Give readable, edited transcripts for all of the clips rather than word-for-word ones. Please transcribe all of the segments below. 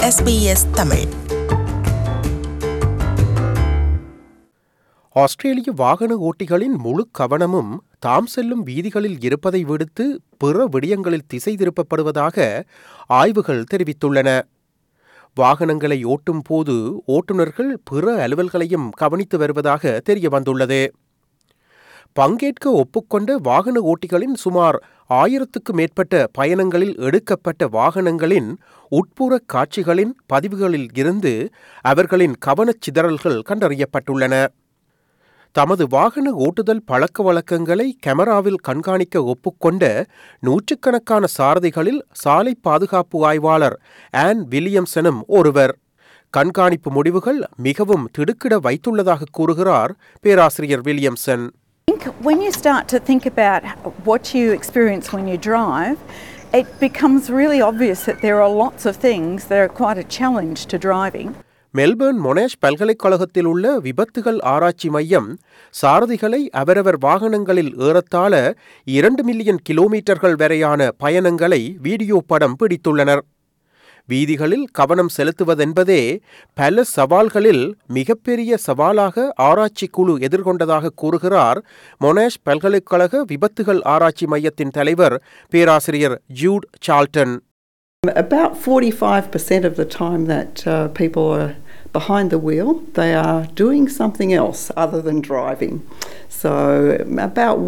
SBS Tamil. ஆஸ்திரேலிய வாகன ஓட்டிகளின் முழு கவனமும் தாம் செல்லும் வீதிகளில் இருப்பதை விடுத்து பிற விடயங்களில் திசை திருப்பப்படுவதாக ஆய்வுகள் தெரிவித்துள்ளன. வாகனங்களை ஓட்டும் போது ஓட்டுநர்கள் பிற அலுவல்களையும் கவனித்து வருவதாக தெரிய வந்துள்ளது. பங்கேற்க ஒப்புக்கொண்ட வாகன ஓட்டிகளின் சுமார் 1000க்கும் மேற்பட்ட பயணங்களில் எடுக்கப்பட்ட வாகனங்களின் உட்புற காட்சிகளின் பதிவுகளில் இருந்து அவர்களின் கவனச்சிதறல்கள் கண்டறியப்பட்டுள்ளன. தமது வாகன ஓட்டுதல் பழக்க வழக்கங்களை கேமராவில் கண்காணிக்க ஒப்புக்கொண்ட நூற்றுக்கணக்கான சாரதிகளில் சாலை பாதுகாப்பு ஆய்வாளர் ஆன் வில்லியம்சனும் ஒருவர். கண்காணிப்பு முடிவுகள் மிகவும் திடுக்கிட வைத்துள்ளதாக கூறுகிறார் பேராசிரியர் Williamson. When you start to think about what you experience when you drive, it becomes really obvious that there are lots of things that are quite a challenge to driving. Melbourne Monash பல்கலைக்கழகத்தில் உள்ள விபத்துகள் ஆராய்ச்சி மையம் சாரதிகளை அவரவர் வாகனங்களில் ஏறத்தாழ 2 million கிலோமீட்டர்கள் வரையான பயணங்களை வீடியோ படம் பிடித்துள்ளனர். வீதிகளில் கவனம் செலுத்துவதென்பதே பல சவால்களில் மிகப்பெரிய சவாலாக ஆராய்ச்சி குழு எதிர்கொண்டதாக கூறுகிறார் மொனாஷ் பல்கலைக்கழக விபத்துகள் ஆராய்ச்சி மையத்தின் தலைவர் பேராசிரியர் Jude Charlton. About 45% of the time that people are behind the wheel, they are doing something else other than driving. So about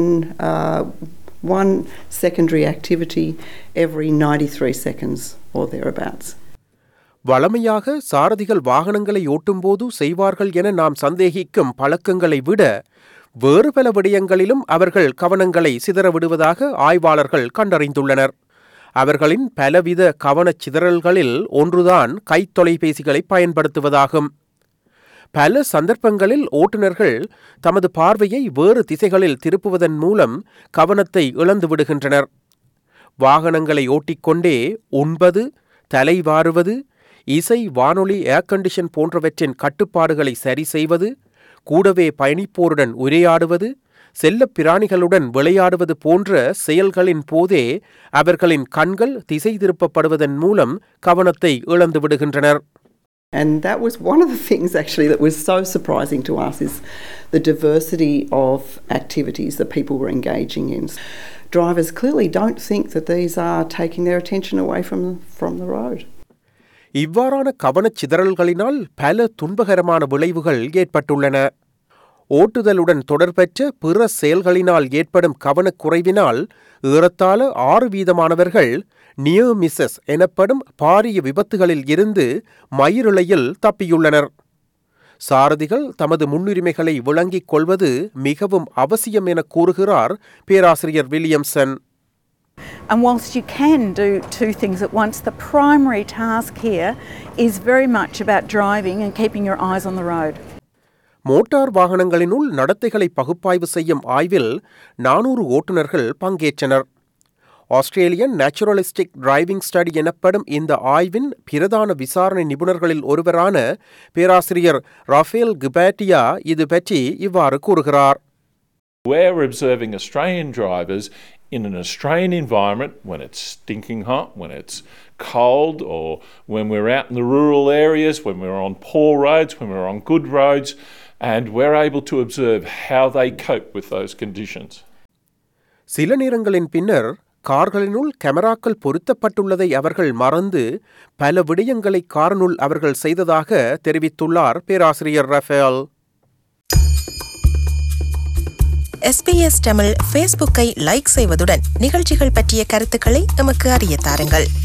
one secondary activity every 93 seconds or thereabouts. வழமையாக சாரதிகள் வாகனங்களை ஓட்டும்போது செய்வார்கள் என நாம் சந்தேகிக்கும் பழக்கங்களை விட வேறு பல விடயங்களிலும் அவர்கள் கவனங்களை சிதறவிடுவதாக ஆய்வாளர்கள் கண்டறிந்துள்ளனர். அவர்களின் பலவித கவனச் சிதறல்களில் ஒன்றுதான் கைத்தொலைபேசிகளை பயன்படுத்துவதாகும். பல சந்தர்ப்பங்களில் ஓட்டுநர்கள் தமது பார்வையை வேறு திசைகளில் திருப்புவதன் மூலம் கவனத்தை இழந்து விடுகின்றனர். வாகனங்களை ஓட்டிக்கொண்டே உண்பது, தலைவாறுவது, இசை, வானொலி, ஏர் கண்டிஷன் போன்றவற்றின் கட்டுப்பாடுகளை சரி செய்வது, கூடவே பயணிப்போருடன் உரையாடுவது, செல்லப் பிராணிகளுடன் விளையாடுவது போன்ற செயல்களின் போதே அவர்களின் கண்கள் திசை திருப்பப்படுவதன் மூலம் கவனத்தை இழந்து விடுகின்றனர். And that was one of the things actually that was so surprising to us, is the diversity of activities that people were engaging in. Drivers clearly don't think that these are taking their attention away from the road. இவ்வாறான கவனச் சிதறல்களினால் பல துன்பகரமான விளைவுகள் ஏற்பட்டுள்ளன. ஓட்டுதலுடன் தொடர்பற்ற பிற செயல்களினால் ஏற்படும் கவனக்குறைவினால் ஏறத்தாழ 6% near Mrs எனப்படும் பாரிய விபத்துகளில் இருந்து மயிரிழையில் தப்பியுள்ளனர். சாரதிகள் தமது முன்னுரிமைகளை விளங்கிக் கொள்வது மிகவும் அவசியம் என கூறுகிறார் பேராசிரியர் Williamson. And whilst you can do two things at once, the primary task here is very much about driving and keeping your eyes on the road. Motor வாகனங்களினுள் நடத்தைகளை பகுப்பாய்வு செய்யும் ஆய்வில் 400 ஓட்டுநர்கள் பங்கேற்றனர். ஆஸ்திரேலியன் நேச்சுரலிஸ்டிக் டிரைவிங் ஸ்டடி எனப்படும் இந்த ஆய்வின் பிரதான விசாரணை நிபுணர்களில் ஒருவரான பேராசிரியர் ராஃபேல் கிபாட்டியா இது பற்றி இவ்வாறு கூறுகிறார். We're observing Australian drivers in an Australian environment when it's stinking hot, when it's cold, or when we're out in the rural areas, when we're on poor roads, when we're on good roads, and we're able to observe how they cope with those conditions. சில நேரங்களின் பின்னர் கார்களினுள் கேமராக்கள் பொருத்தப்பட்டுள்ளதை அவர்கள் மறந்து பல விடயங்களை காரினுள் அவர்கள் செய்ததாக தெரிவித்துள்ளார் பேராசிரியர் ரஃபேல். SBS தமிழ் ஃபேஸ்புக்கை லைக் செய்வதுடன் நிகழ்ச்சிகள் பற்றிய கருத்துக்களை எமக்கு அறிய தாருங்கள்.